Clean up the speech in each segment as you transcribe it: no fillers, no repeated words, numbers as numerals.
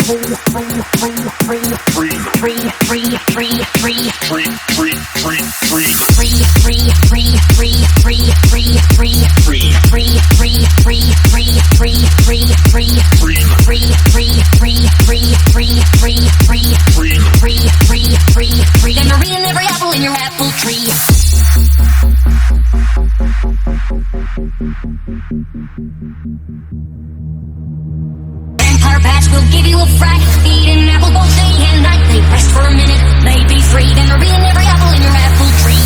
Vampire bats will give you a fright. Eat an apple both day and night. They rest for a minute, maybe three. Then they're eating every apple in your apple tree.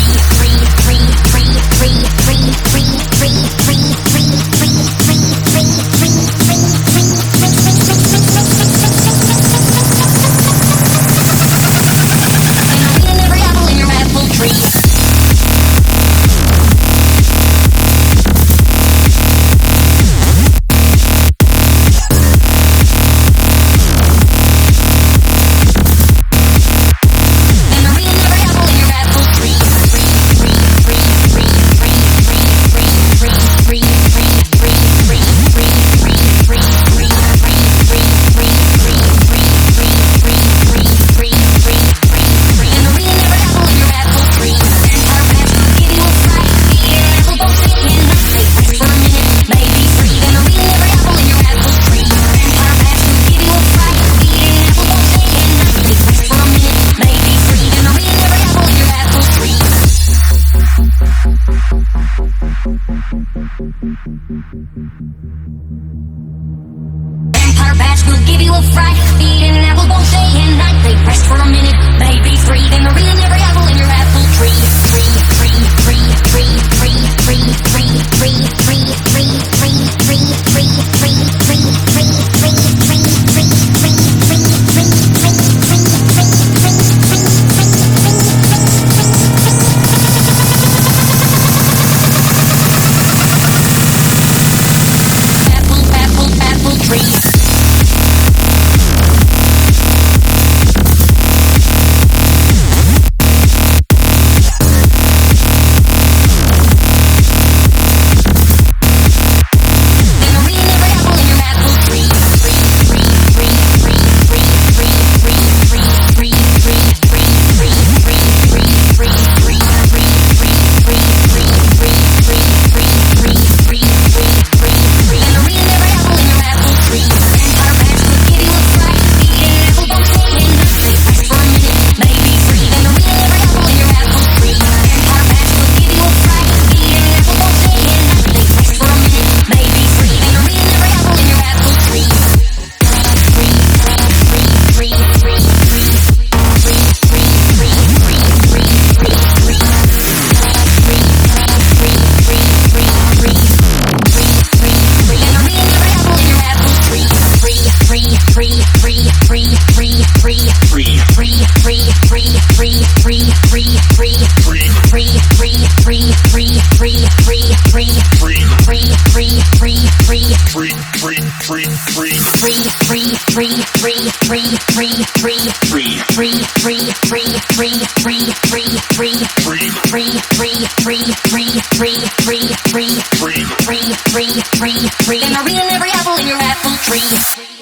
Vampire bats will give you a fright. Eat an apple both day and night. They rest for a minute, maybe three. Then they're eating every apple in your apple tree. And I'm eating every apple in your apple tree.